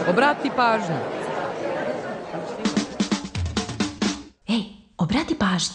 Obrati pažnju. Ej, obrati pažnju.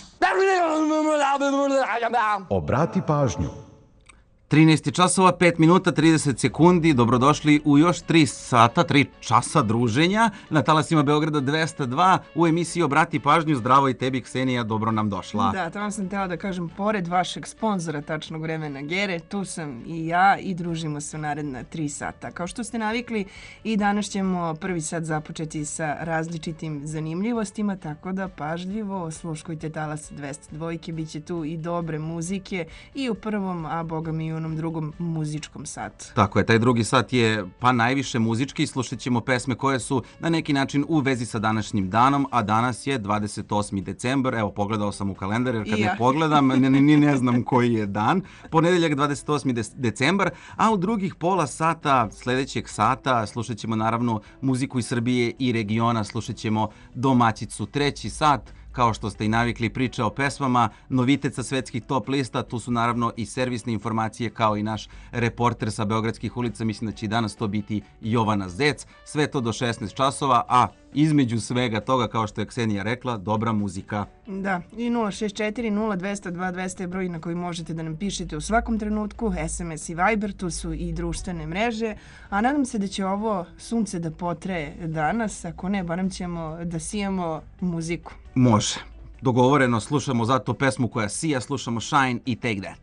Obrati pažnju. 13 časova, 5 minuta, 30 sekundi. Dobrodošli u još 3 sata, 3 časa druženja na talasima Beograda 202 u emisiji Obrati pažnju. Zdravo i tebi, Ksenija, dobro nam došla. Da, to vam sam htjela da kažem, pored vašeg sponzora tačnog vremena Gere, tu sam i ja i družimo se u naredna 3 sata. Kao što ste navikli, i danas ćemo prvi sat započeti sa različitim zanimljivostima, tako da pažljivo sluškujte talas 202, bit će tu i dobre muzike i u prvom, a boga mi i u onom drugom muzičkom satu. Tako je, taj drugi sat je pa najviše muzički. Slušat ćemo pesme koje su na neki način u vezi sa današnjim danom, a danas je 28. decembar. Evo, pogledao sam u kalendar, jer kad ne pogledam, ni ne znam koji je dan. Ponedeljak 28. decembar, a u drugih pola sata sljedećeg sata slušat ćemo naravno muziku iz Srbije i regiona, slušat ćemo domaćicu. Treći sat, kao što ste i navikli, priča o pesmama, novitet sa svetskih top lista, tu su naravno i servisne informacije kao i naš reporter sa Beogradskih ulica, mislim da će i danas to biti Jovana Zec, sve to do 16 časova, a između svega toga, kao što je Ksenija rekla, dobra muzika. Da, i 064 0202 200 je broj na koji možete da nam pišete u svakom trenutku, SMS i Viber, tu su i društvene mreže, a nadam se da će ovo sunce da potraje danas, ako ne, barem ćemo da sijamo muziku. Može. Dogovoreno, slušamo zato pesmu koja sija, slušamo Shine i Take That.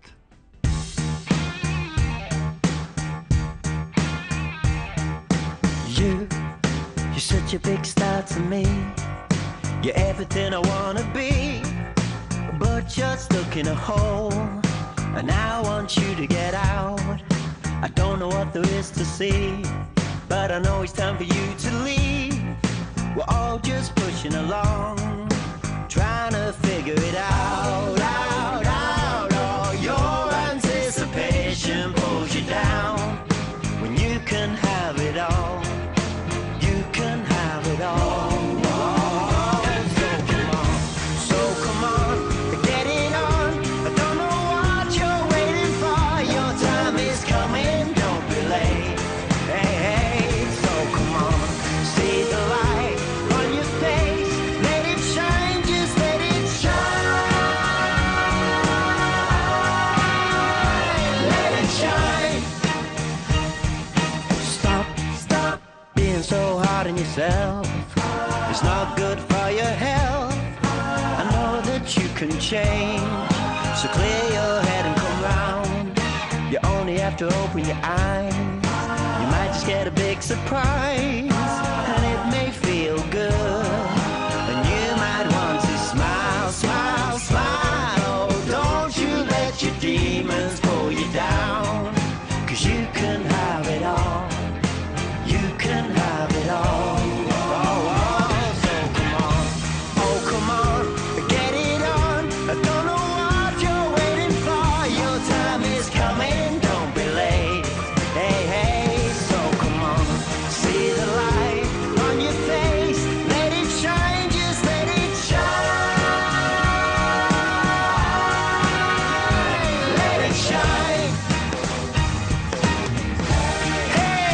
You're such a big star to me. You're everything I wanna be. But you're stuck in a hole, and I want you to get out. I don't know what there is to see, but I know it's time for you to leave. We're all just pushing along, trying to figure it out. Oh, your anticipation pulls you down when you can have it all. You can have it all. So come on, get it on. I don't know what you're waiting for. Your time is coming, don't be late. Hey, so come on, see the light on your face. Let it shine, just let it shine. Let it shine. Stop being so hard on yourself. It's not good for your health. I know that you can change, so clear your head and come round. You only have to open your eyes. You might just get a big surprise, and it may feel good, and you might want to smile, smile, smile. Oh, don't you let your demons pull you down, 'cause you can have it all. You can have it all. So come on, oh come on, get it on. I don't know what you're waiting for. Your time is coming, don't be late. Hey, so come on, see the light on your face. Let it shine, just let it shine. Let it shine. Hey,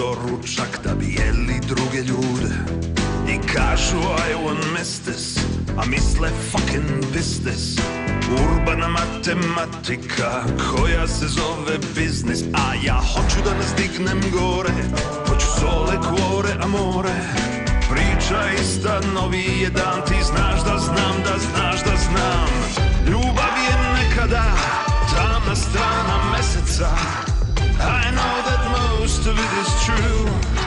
doručak da bi jeli druge ljude. I kažu I won't miss this, a misle fucking business. Urbana matematika koja se zove biznis. A ja hoću da nas dignem gore, hoću sole, kvore, amore. Priča ista, novi je dan, ti znaš da znam, da znaš da znam. Ljubav je nekada tamna strana meseca. I know that most of it is true.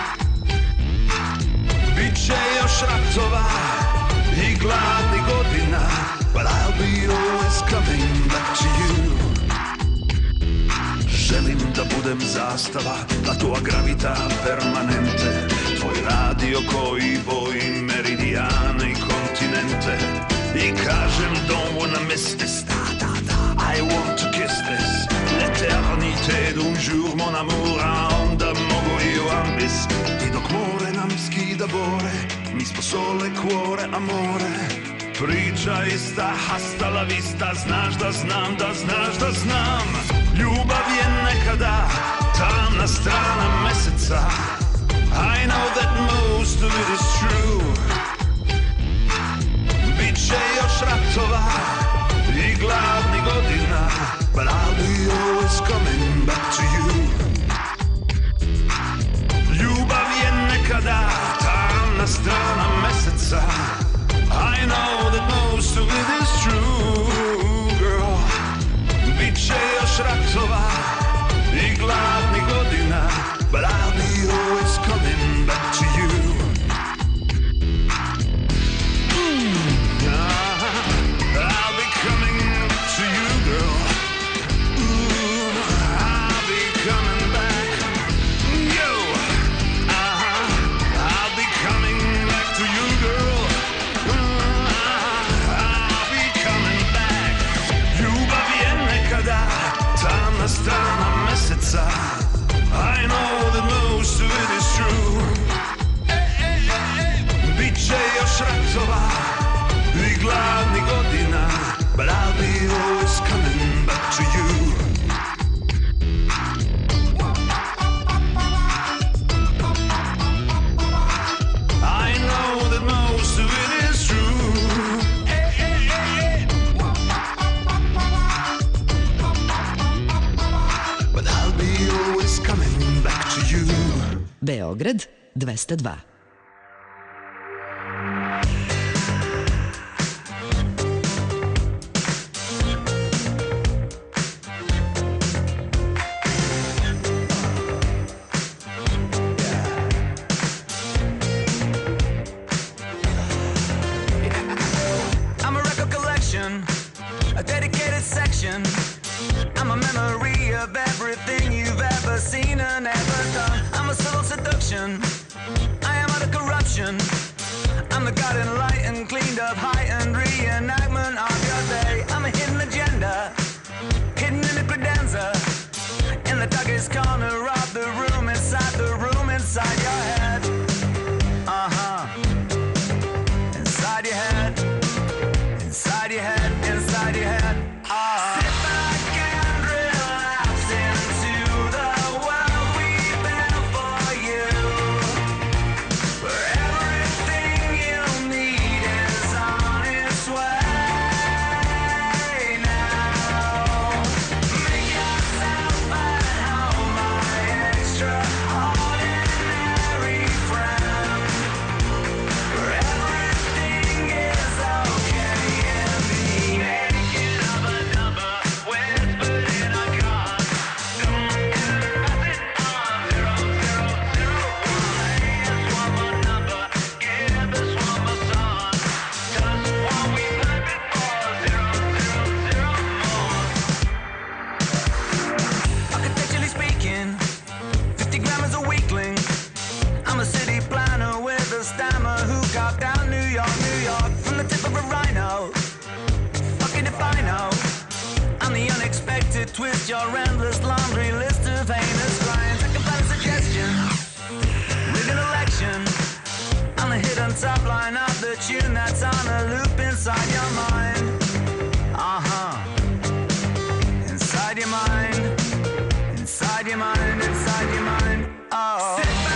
Biće još ratova i gladnih godina, but I'll be always coming back to you. Želim da budem zastava, a tua gravità permanente. Tvoj radio koji boji meridijane i kontinente. I kažem don't wanna miss this, I want to kiss this. L'éternité d'un jour mon amour, a onda mogu i u ambis. I dok more nam skida bore, mi smo sole, cuore, amore. Priča ista, hasta la vista, znaš da znam, da znaš da znam. Ljubav je nekada tamna strana meseca. I know that most of it is true. Biće još ratova i gladnih godina, but I'll be always coming back to you. Ljubav je nekada tamna strana meseca. I know that most of it is true, girl. Biće još ratova i gladnih godina, but I'll be always coming back to you. I'll be coming to you, girl. I'll be coming back. Yo, I'll be coming back to you, girl. I'll be coming back. Ljubav je nekada tamna strana meseca. I know that most of it is true. Biće još ratova i gladnih godina, but I'll be always coming back to you. I know that most of it is true. But I'll be always coming back to you. Beograd 202. I'm a record collection, a dedicated section. I'm a memory of everything you've ever seen and ever done. I'm a subtle seduction, I am out of corruption. I'm the guiding light and cleaned up heightened reenactment of your day. I'm a hidden agenda, hidden in a credenza. In the darkest corner of the room, inside your head. Inside your head, inside your head, inside your head. Sit back and relax into the world we built for you, where everything you need is on its way now. Make yourself at home, my extraordinary friend, where everything is okay in the making of a number whispered in a car. Don't enter nothing on 0001. This one more number, give this one more song. Just what we planned before 0004. Architecturally speaking, 50 grammars a weakling. I'm a city planner with a stammer who carved out New York, New York from the tip of a rhino. Fucking if I know, I'm the unexpected twist, your endless laundry list of heinous crimes. I can find a suggestion, rig an election. I'm the hit on top line of the tune that's on a loop inside your mind. Inside your mind, inside your mind, inside your mind. Oh. Sit back.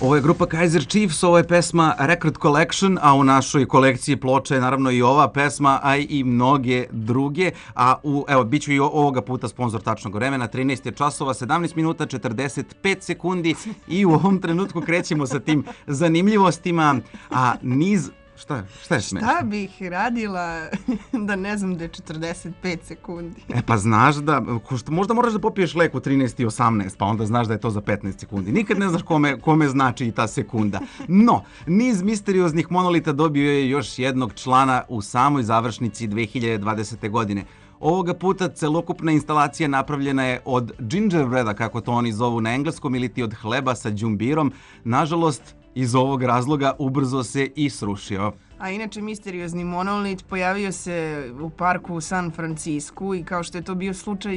Ovo je grupa Kaiser Chiefs, ovo je pesma Record Collection, a u našoj kolekciji ploča je naravno i ova pesma, a i mnoge druge. Evo, bit ću i ovoga puta sponsor tačnog vremena, 13 je časova, 17 minuta, 45 sekundi i u ovom trenutku krećemo sa tim zanimljivostima, a niz... Šta je smešno? Šta bih radila da ne znam da je 45 sekundi? Pa znaš da, možda moraš da popiješ lek u 13 i 18, pa onda znaš da je to za 15 sekundi. Nikad ne znaš kome znači i ta sekunda. No, niz misterioznih monolita dobio je još jednog člana u samoj završnici 2020. godine. Ovoga puta celokupna instalacija napravljena je od gingerbreda, kako to oni zovu na engleskom, ili ti od hleba sa đumbirom. Nažalost, iz ovog razloga ubrzo se i srušio. A inače, misteriozni monolit pojavio se u parku u San Francisku i kao što je to bio slučaj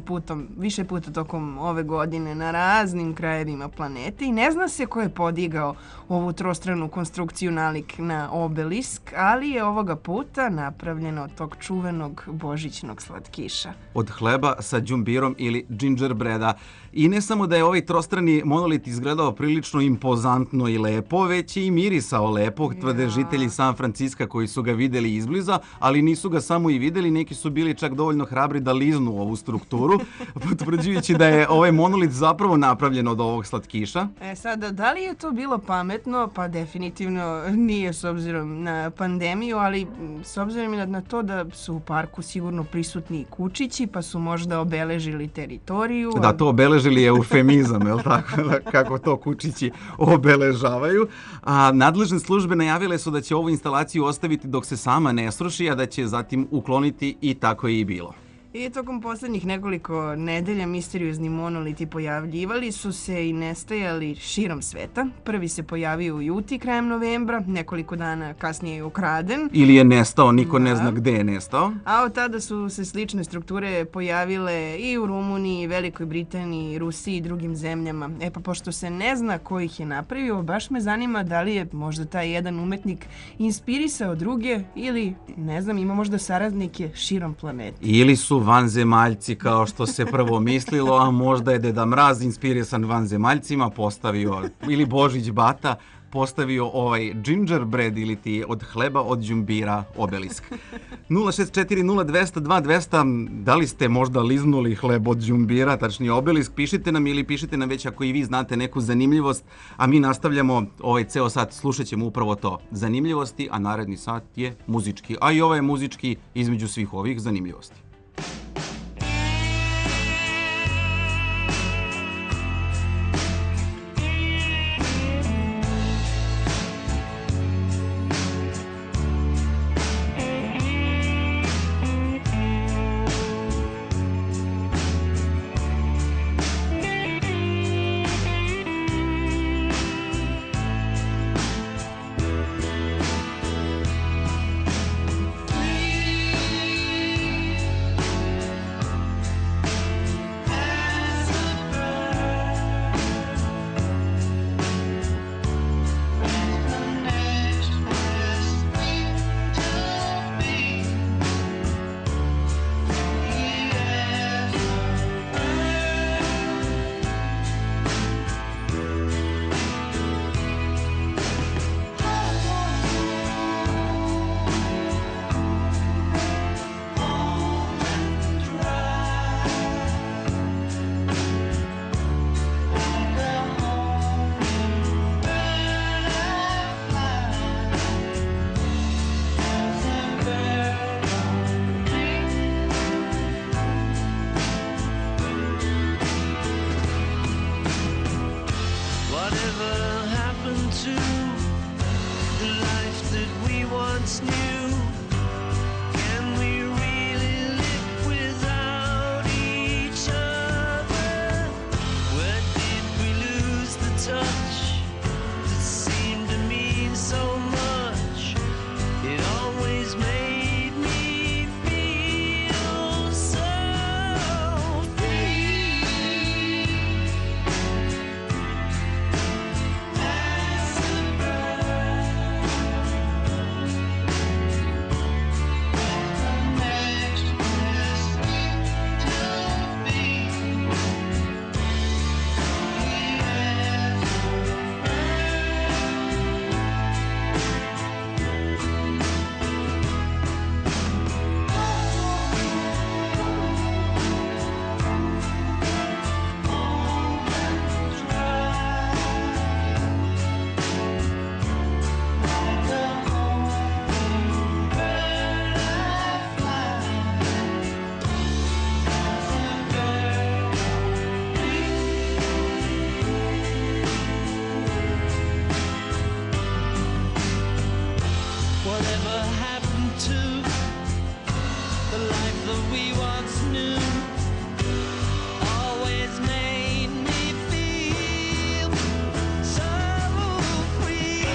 više puta tokom ove godine na raznim krajevima planete i ne zna se ko je podigao ovu trostranu konstrukciju nalik na obelisk, ali je ovoga puta napravljeno od tog čuvenog božićnog slatkiša. Od hleba sa đumbirom ili gingerbreda. I ne samo da je ovaj trostrani monolit izgledao prilično impozantno i lepo, već je i mirisao lepo, tvrde žitelji San Franciska koji su ga videli izbliza, ali nisu ga samo i videli, neki su bili čak dovoljno hrabri da liznu ovu strukturu, potvrđujući da je ovaj monolit zapravo napravljen od ovog slatkiša. Sada, da li je to bilo pametno? Pa definitivno nije s obzirom na pandemiju, ali s obzirom na to da su u parku sigurno prisutni i kučići, pa su možda obeležili teritoriju. Da, to obeležili je eufemizam, je li tako? Kako to kučići obeležavaju. A nadležne službe najavile su da će ovu instalaciju ostaviti dok se sama ne sruši, a da će zatim ukloniti i tako je i bilo. I tokom posljednjih nekoliko nedelja misteriozni monoliti pojavljivali su se i nestajali širom sveta. Prvi se pojavio u Juti krajem novembra, nekoliko dana kasnije je ukraden. Ili je nestao, niko ne zna gde je nestao. A od tada su se slične strukture pojavile i u Rumuniji, Velikoj Britaniji, Rusiji i drugim zemljama. Pa pošto se ne zna ko ih je napravio, baš me zanima da li je možda taj jedan umetnik inspirisao druge ili, ne znam, ima možda saradnike širom planete. Ili su vanzemaljci kao što se prvo mislilo, a možda je Deda Mraz inspirisan vanzemaljcima postavio, ili Božić Bata postavio ovaj gingerbread ili ti od hleba od đumbira obelisk. 06402002200, da li ste možda liznuli hleb od đumbira, tačnije obelisk, pišite nam ili pišite nam već ako i vi znate neku zanimljivost, a mi nastavljamo ovaj ceo sat, slušat ćemo upravo to, zanimljivosti, a naredni sat je muzički, a i ovaj je muzički između svih ovih zanimljivosti. whatever happened to the life that we once knew always made me feel so free.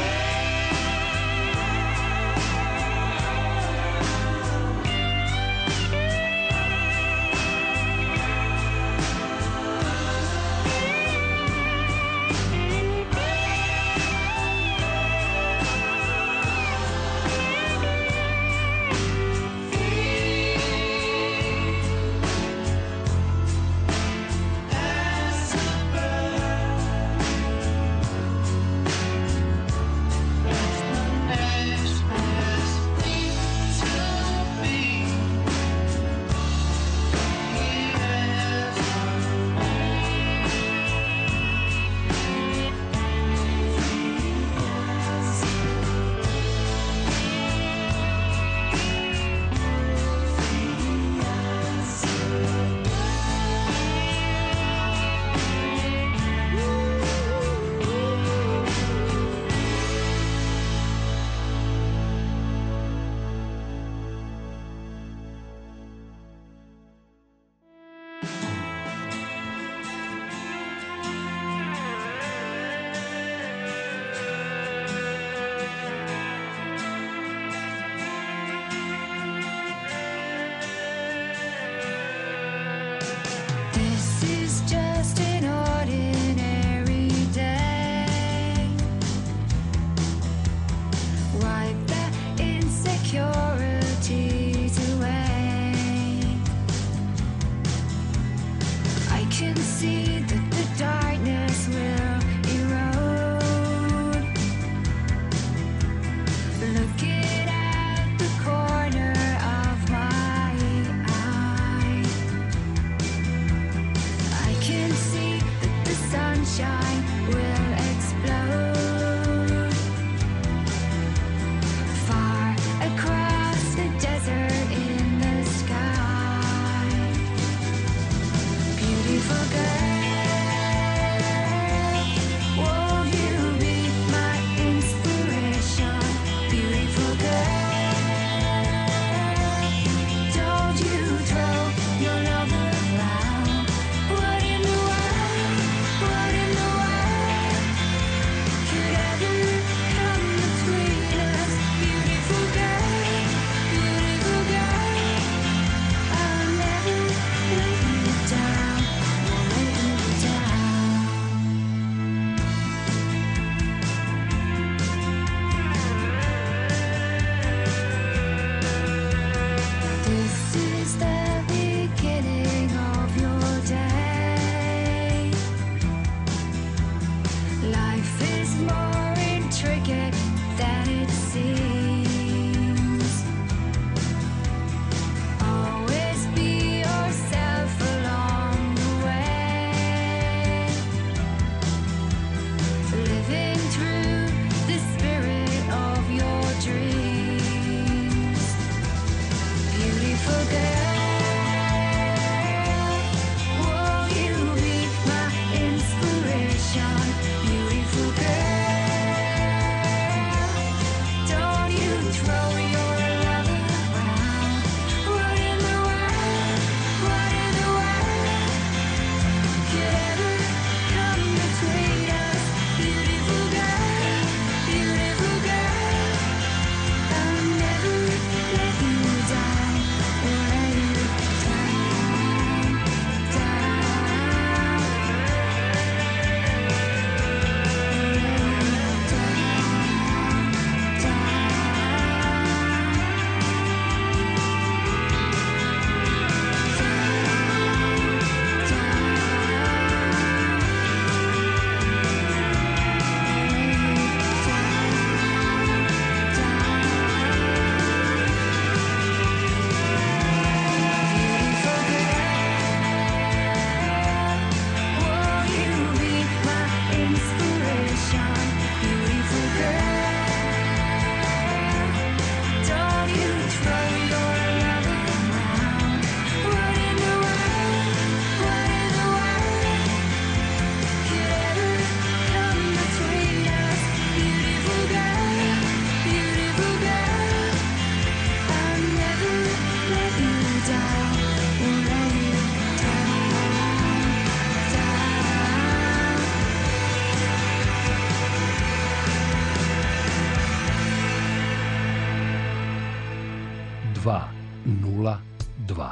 202.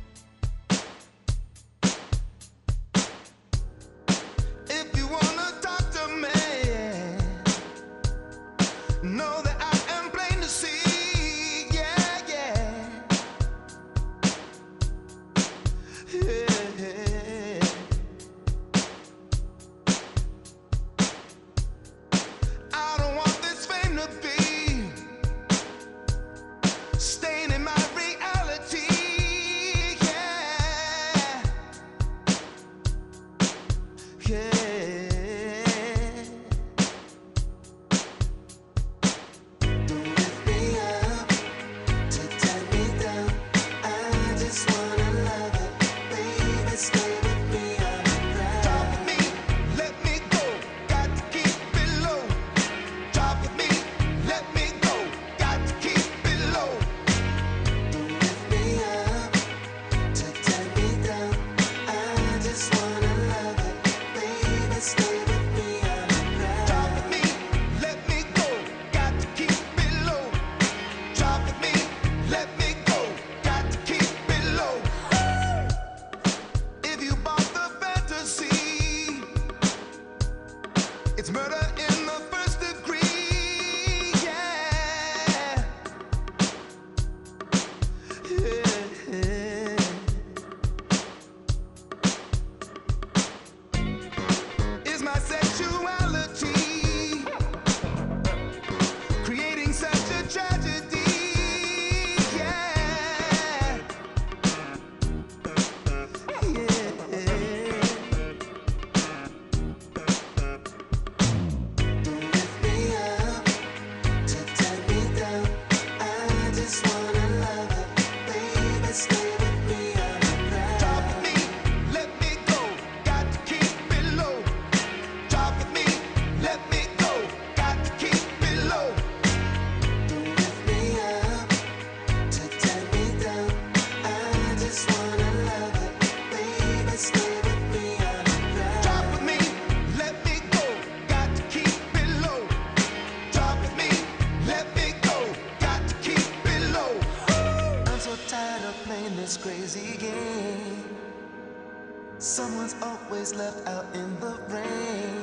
Someone's always left out in the rain.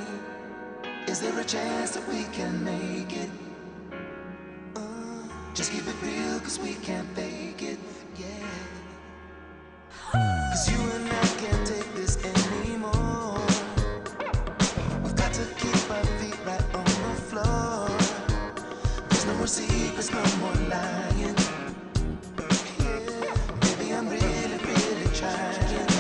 Is there a chance that we can make it? Just keep it real, cause we can't fake it, yeah. Cause you and I can't take this anymore. We've got to keep our feet right on the floor. There's no more secrets, no more lying. Yeah, baby, I'm really, really trying.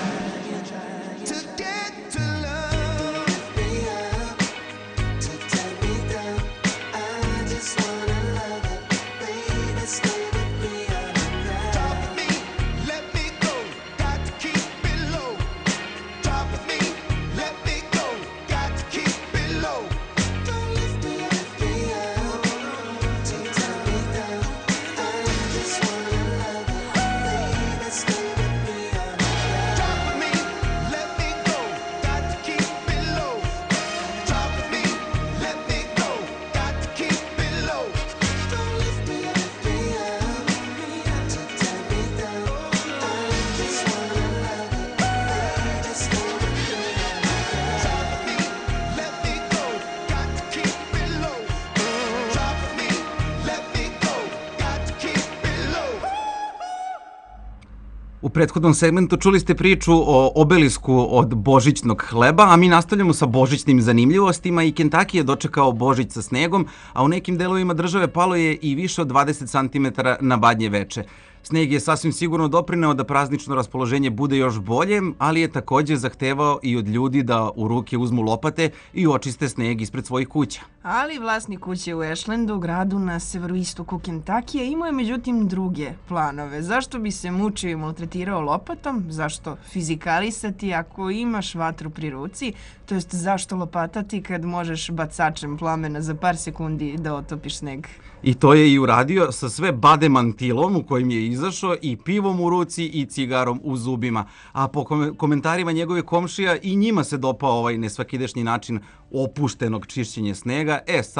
U prethodnom segmentu čuli ste priču o obelisku od božićnog hleba, a mi nastavljamo sa božićnim zanimljivostima i Kentucky je dočekao Božić sa snegom, a u nekim delovima države palo je i više od 20 cm na Badnje veče. Sneg je sasvim sigurno doprineo da praznično raspoloženje bude još bolje, ali je takođe zahtevao i od ljudi da u ruke uzmu lopate i očiste sneg ispred svojih kuća. Ali vlasnik kuće u Ashlandu, gradu na severoistoku Kentakija, imao je međutim druge planove. Zašto bi se mučio i maltretirao lopatom? Zašto fizikalisati ako imaš vatru pri ruci? To jest zašto lopatati kad možeš bacačem plamena za par sekundi da otopiš sneg? I to je i uradio sa sve bademantilom u kojim je izašao i pivom u ruci i cigarom u zubima. A po komentarima njegove komšija i njima se dopao ovaj nesvakidašnji način opuštenog čišćenja snega. Sad,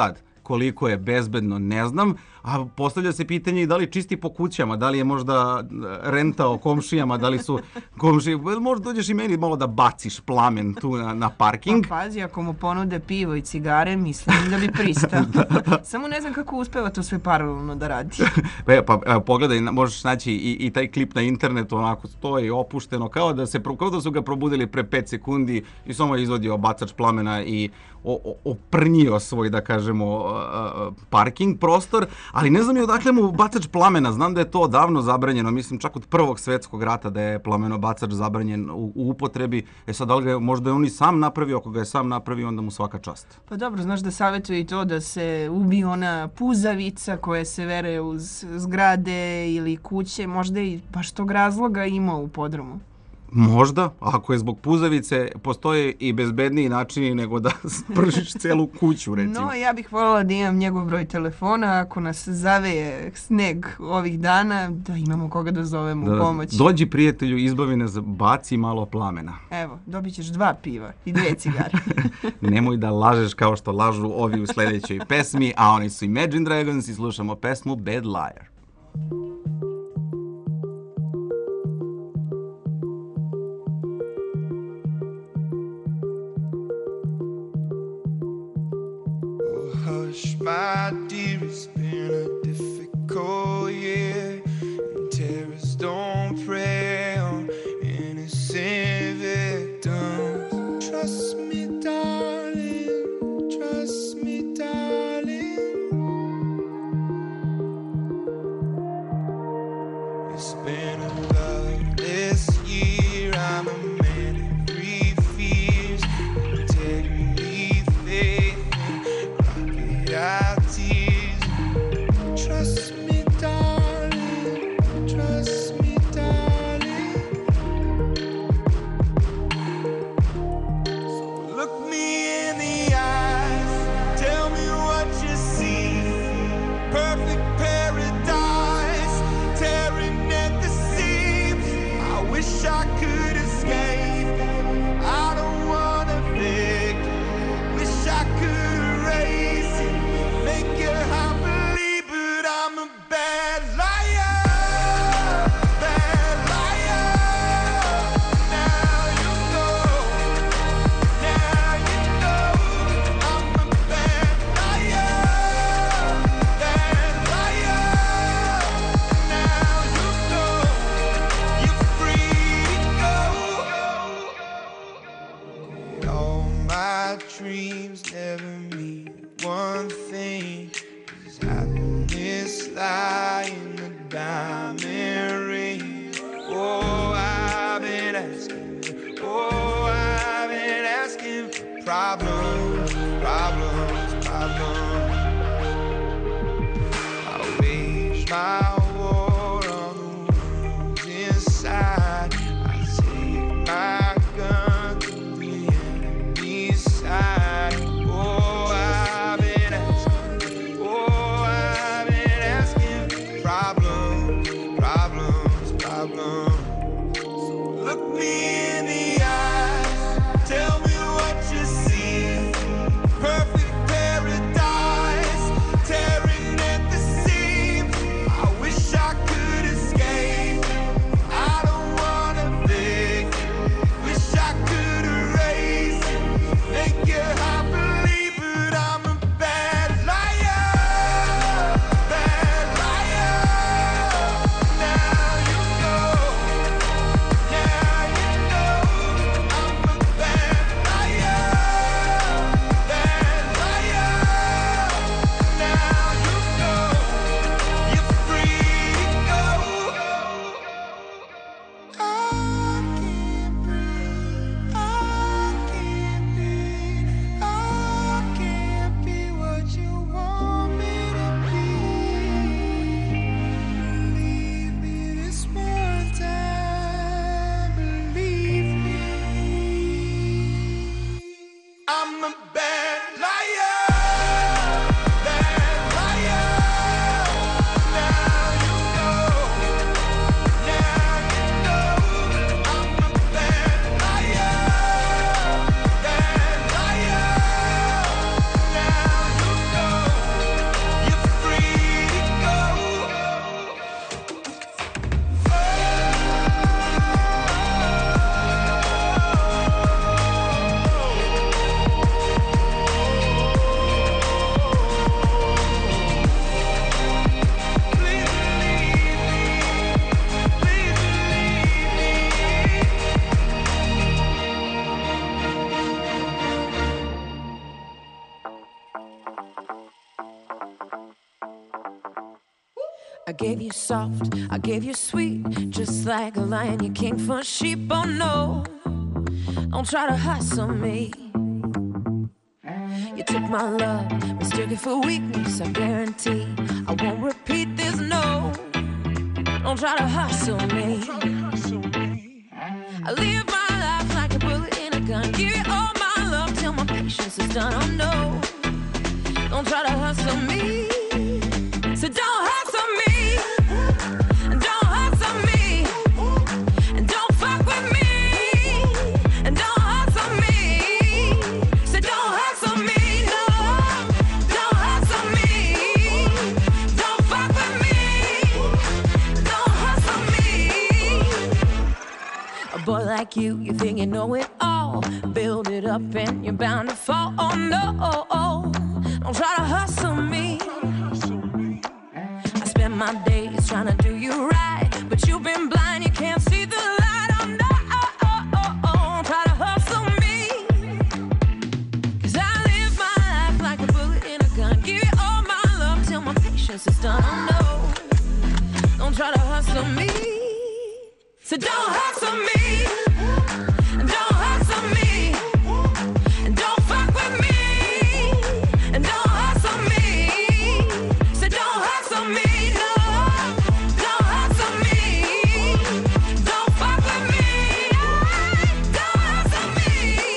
koliko je bezbedno, ne znam, a postavlja se pitanje i da li čisti po kućama, da li je možda rentao komšijama, da li su komšije, možda dođeš i meni malo da baciš plamen tu na parking. Pa pazi, ako mu ponude pivo i cigare, mislim da bi pristao. Samo ne znam kako uspeva to sve paralelno da radi. Pa pogledaj, možeš naći i taj klip na internetu, onako stoji opušteno, kao da su ga probudili pre 5 sekundi i samo je izvodio bacač plamena i oprnjio svoj, da kažemo, parking prostor, ali ne znam i odakle mu bacač plamena. Znam da je to davno zabranjeno, mislim čak od Prvog svjetskog rata da je plamenobacač zabranjen u upotrebi. Sad, da li ga možda je on i sam napravio, ako ga je sam napravio, onda mu svaka čast. Pa dobro, znaš da savjetuje i to da se ubije ona puzavica koja se vere uz zgrade ili kuće, možda i baš tog razloga imao u podrumu. Možda, ako je zbog puzavice, postoje i bezbedniji načini nego da spržiš celu kuću, recimo. No, ja bih voljela da imam njegov broj telefona, ako nas zaveje sneg ovih dana, da imamo koga da zovemo u pomoć. Dođi, prijatelju, izbavi nas, baci malo plamena. Evo, dobit ćeš 2 piva i 2 cigare. Nemoj da lažeš kao što lažu ovi u sljedećoj pesmi, a oni su Imagine Dragons i slušamo pesmu Bad Liar. My dear, it's been a difficult year, and terrorists don't prey on innocent victims. Trust me, darling, trust me, darling. It's been a loveless year, I'm a man in 3 fears, integrity, faith, our tears. Trust me, darling, trust me, darling. So look me in the eyes, tell me what you see. Perfect paradise, tearing at the seams. I wish I could escape, I don't wanna beg. Wish I could erase it, make your heart believe, but I'm a bad liar, bad liar. Now you know, now you know, I'm a bad liar, bad liar. Now you know, you're free to go. All my dreams never mean one thing, 'cause happiness lie in the diamond ring. Oh, I've been asking, oh, I've been asking for problems, problems, problems. I wage my war on the wounds inside. I take my gun to the enemy's side. Oh, I've been asking, oh, I've been asking for problems, problems, problems. So look me in the eyes, tell me what you see. I gave you soft, I gave you sweet, just like a lion, you king for sheep. Oh no, don't try to hustle me. You took my love, mistook it for weakness. I guarantee I won't repeat this. No, don't try to hustle me. I live my life like a bullet in a gun. Give you all my love till my patience is done. Oh no, don't try to hustle me. So don't hustle me. Don't hustle me. And don't fuck with me. And don't hustle me. So don't hustle me. No, don't hustle me. Don't fuck with me. Don't hustle me. A boy like you think you know it all. Build it up and you're bound to fall. Oh no, don't try to hustle me. I spend my days trying to do you right, but you've been blind, you can't see the light. Oh no, don't try to hustle me. 'Cause I live my life like a bullet in a gun. Give you all my love till my patience is done. Oh no, don't try to hustle me. So don't hustle me. Don't hustle me. And don't fuck with me. And don't hustle me. So don't hustle me. No, don't hustle me. Don't fuck with me. Don't hustle me.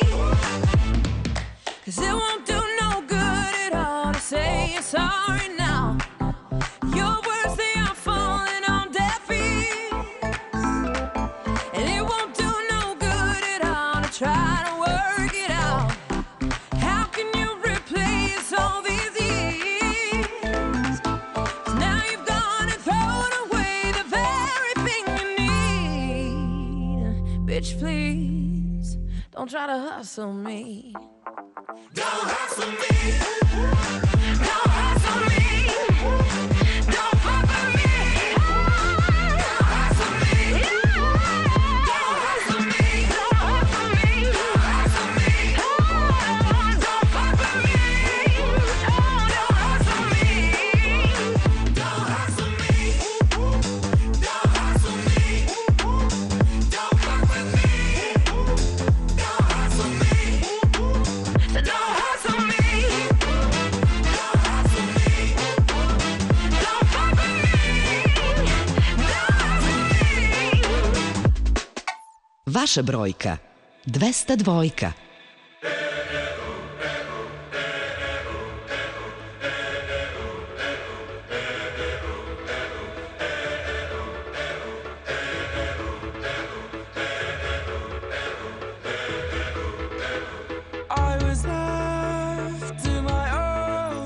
'Cause it won't do no good at all to say you're sorry now. Your words, they are falling on deaf ears. And it won't do no good at all to try to work it out. How can you replace all these years? 'Cause now you've gone and thrown away the very thing you need. Bitch, please, don't try to hustle me. Don't hustle me. Don't hustle me. Don't fuck with me. Don't hustle me. Don't hustle me. Don't hustle me. Don't hustle me. Don't fuck with me. Don't hustle me. Don't hustle me. Don't hustle me. Don't fuck with me. Don't hustle me. So don't hustle me. Don't hustle me. Don't fuck with me. Don't hustle me. Vaša brojka 202. I was left to my own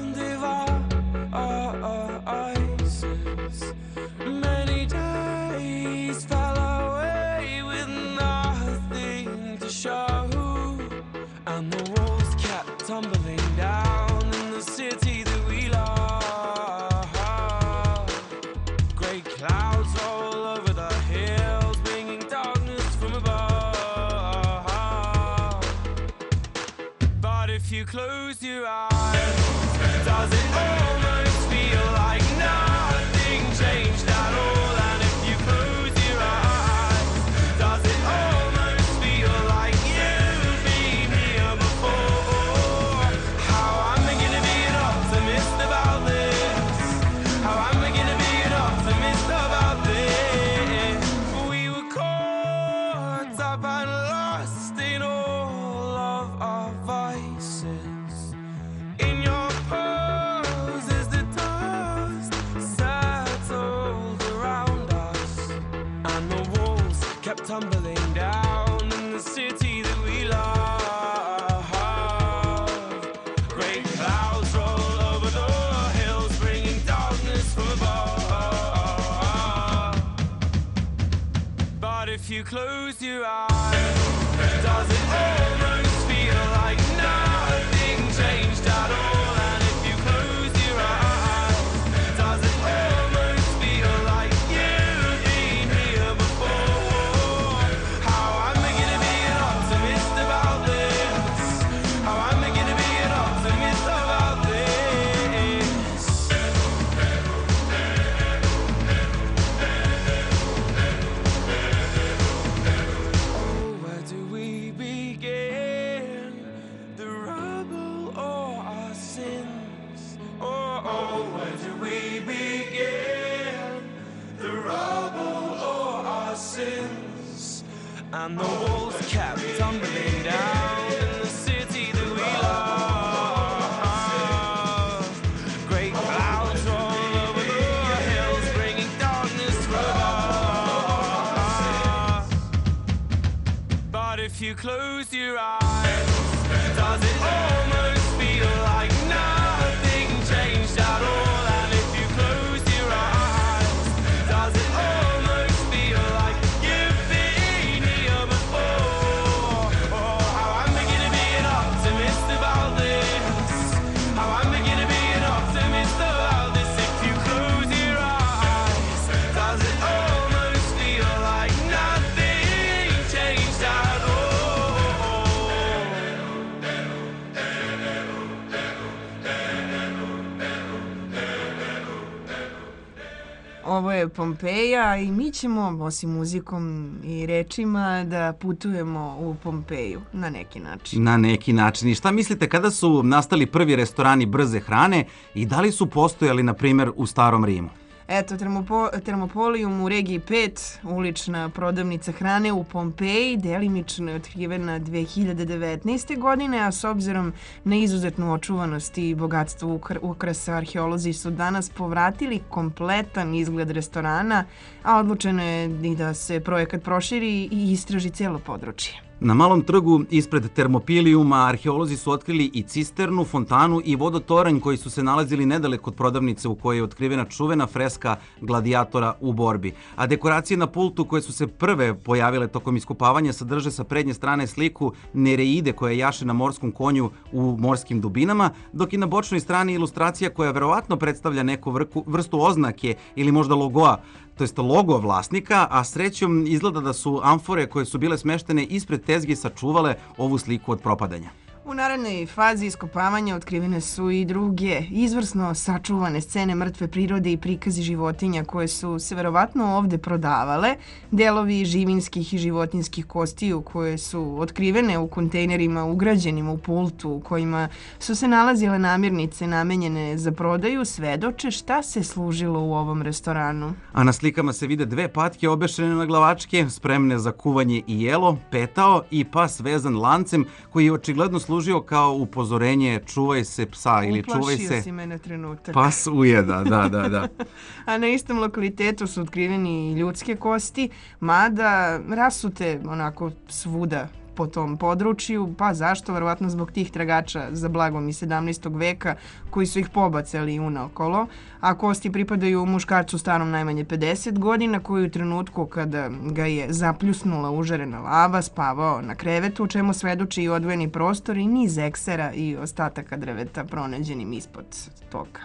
devices. Many days fell away with nothing to show, and the walls kept tumbling down in the city that we love. Grey clouds all over the hills, bringing darkness from above. But if you close your eyes, does it almost feel like nothing changed at all? And if you close your eyes, does it almost feel like you've been here before? How am I gonna be an optimist about this? How am I gonna be an optimist about this? We were caught up and lost in all of our vices. In your pose as the dust settled around us, and the walls kept tumbling down in the city that we love. Great clouds roll over the hills, bringing darkness from above. But if you close your eyes, does it almost feel like nothing changed at all? And if you close your eyes, does it almost feel like you've been here before? How am I gonna be an optimist about this? How am I gonna be an optimist about this? and the walls kept tumbling down in the city that we love. Great clouds roll over the hills, bringing darkness through us. But if you close your eyes, does it almost feel like nothing changed at all? And if you close your eyes, does it almost feel like you've been here before? Oh, how I'm beginning to be an optimist about this. How I'm beginning to be an optimist about this. If you close your eyes, does it almost feel like nothing changed at all? Ovo je Pompeja i mi ćemo, osim muzikom i rečima, da putujemo u Pompeju na neki način. Na neki način. I šta mislite kada su nastali prvi restorani brze hrane i da li su postojali, na primjer, u Starom Rimu? Eto, Termopolijum u regiji 5, ulična prodavnica hrane u Pompeji, delimično je otkrivena 2019. godine, a s obzirom na izuzetnu očuvanost i bogatstvo ukrasa, arheolozi su danas povratili kompletan izgled restorana, a odlučeno je i da se projekat proširi i istraži celo područje. Na Malom trgu ispred Termopilijuma arheolozi su otkrili i cisternu, fontanu i vodotoranj koji su se nalazili nedaleko od prodavnice u kojoj je otkrivena čuvena freska gladijatora u borbi. A dekoracije na pultu koje su se prve pojavile tokom iskopavanja sadrže sa prednje strane sliku Nereide koja jaše na morskom konju u morskim dubinama, dok je na bočnoj strani ilustracija koja verovatno predstavlja neku vrstu oznake ili možda logoa, to jest logo vlasnika, a srećom izgleda da su amfore koje su bile smeštene ispred tezgi sačuvale ovu sliku od propadanja. U narednoj fazi iskopavanja otkrivene su i druge izvrsno sačuvane scene mrtve prirode i prikazi životinja koje su se verovatno ovde prodavale, delovi živinskih i životinskih kostiju koje su otkrivene u kontejnerima ugrađenim u pultu u kojima su se nalazile namirnice namenjene za prodaju, svedoče šta se služilo u ovom restoranu. A na slikama se vide dve patke obešene na glavačke, spremne za kuvanje i jelo, petao i pas vezan lancem koji je očigledno služio kao upozorenje čuvaj se psa ili čuvaj se... Uplašio si me na trenutak. Pas ujeda, da. A na istom lokalitetu su otkriveni ljudske kosti, mada rasute onako svuda po tom području, pa zašto? Verovatno zbog tih tragača za blagom iz 17. veka koji su ih pobacali unaokolo, a kosti pripadaju muškarcu starom najmanje 50 godina koji u trenutku kada ga je zapljusnula užarena lava spavao na krevetu, u čemu svedoči i odvojeni prostor i niz eksera i ostataka drveta pronađenim ispod toga.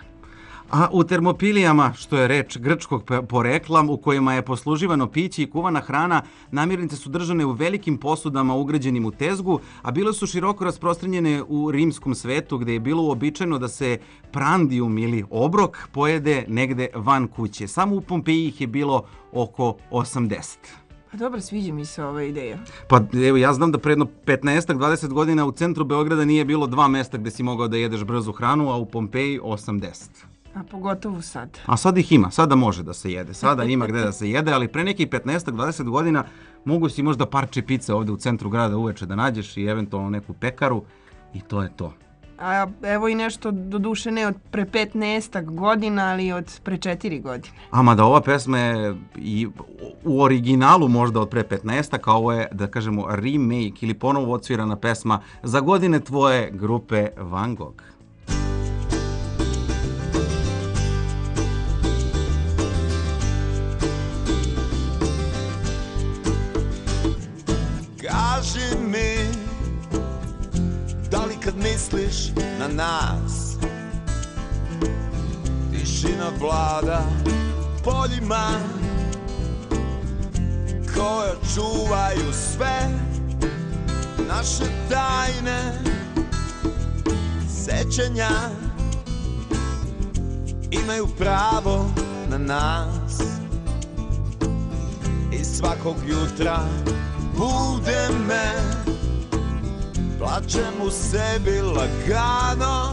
A u Termopilijama, što je reč grčkog porekla, u kojima je posluživano piće i kuvana hrana, namirnice su držane u velikim posudama ugrađenim u tezgu, a bile su široko rasprostranjene u rimskom svetu, gde je bilo uobičajeno da se prandijum ili obrok pojede negde van kuće. Samo u Pompeji ih je bilo oko 80. Pa dobro, sviđa mi se ova ideja. Pa evo, ja znam da pre jedno 15-20 godina u centru Beograda nije bilo 2 mesta gde si mogao da jedeš brzu hranu, a u Pompeji 80. A pogotovo sad. A sad ih ima, sada može da se jede, sada ima gde da se jede, ali pre nekih 15-20 godina mogu si možda parče pice ovde u centru grada uveče da nađeš i eventualno neku pekaru i to je to. A evo i nešto, doduše ne od pre 15 godina, ali od pre 4 godine. Ama da ova pesma je i u originalu možda od pre 15, a ovo je, da kažemo, remake ili ponovo odsvirana pesma Za godine tvoje grupe Van Gogh. Kaži mi, da li kad misliš na nas tišina vlada poljima koja čuvaju sve naše tajne sećanja, imaju pravo na nas i svakog jutra bude me, plačem u sebi lagano,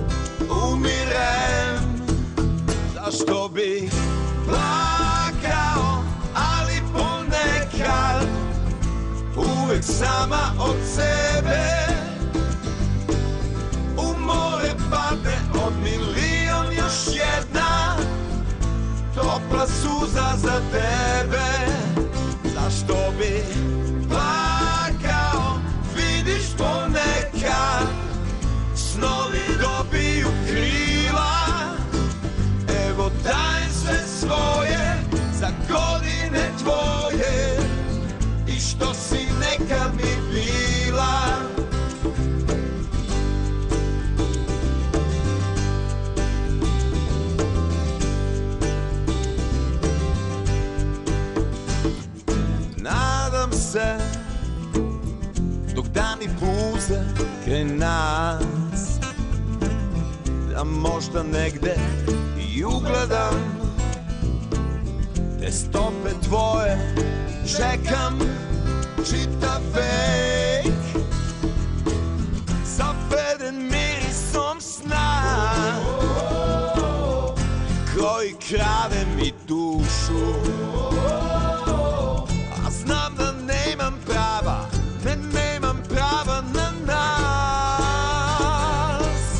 umirem. Zašto bih plakao, ali ponekad za tebe. Zašto bi plakao, vidiš ponekad snovi dobiju krila. Evo dajem sve svoje za godine tvoje i što si nekad mi bila. Nadam se dok dani puze kraj nas da možda negde i ugledam te stope tvoje. Čekam čitav vek zaveden mirisom sna koji krade mi dušu. A znam da nemam prava, nemam prava na nas.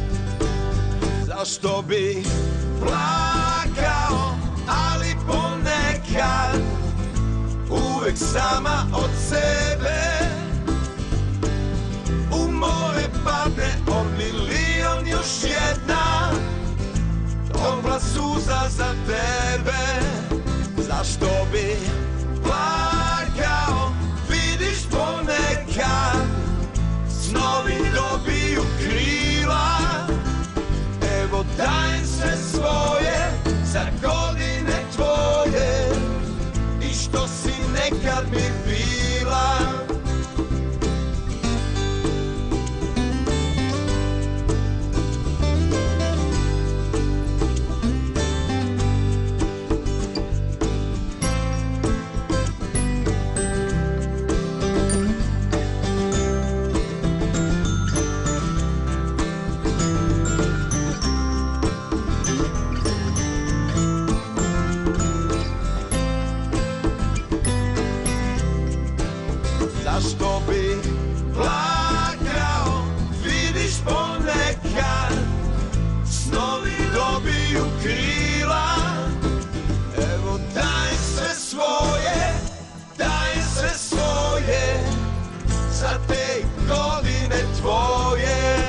Zašto bi plakao, ali ponekad uvek sama od sebe u more padne o milion još jedna topla suza za tebe. Zašto bi plakao, vidiš ponekad snovi dobiju krila. Evo dajem sve svoje za godine tvoje i što si nekad mi bila. Zašto bi plakao, vidiš ponekad snovi dobiju krila. Evo daj sve svoje, daj sve svoje za te godine tvoje.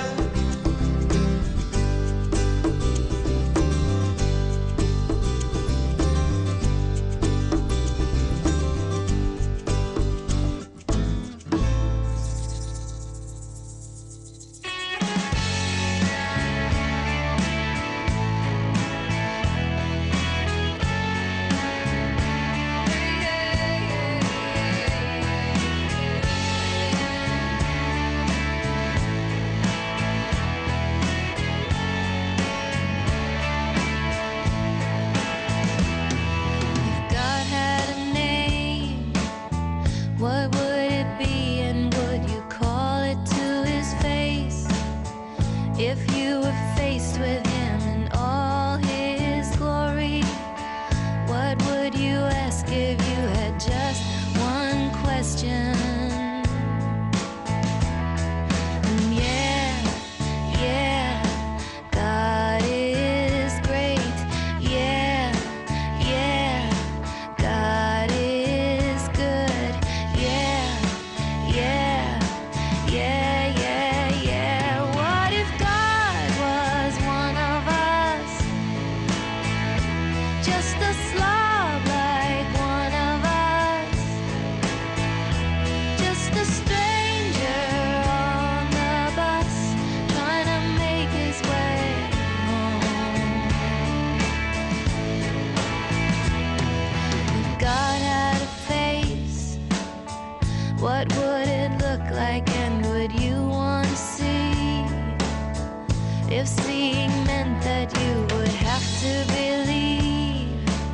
What would it be and would you call it to his face if you were faced with him in all his glory? What would you ask if you had just one question? And yeah, God is great. Yeah, God is good. Yeah. What if God was one of us? Just a slob like one of us. Just a stranger on the bus trying to make his way home. If God had a face, what would it look like and would you want to see? If seeing meant that you would have to believe,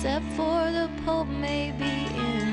except for the Pope may be in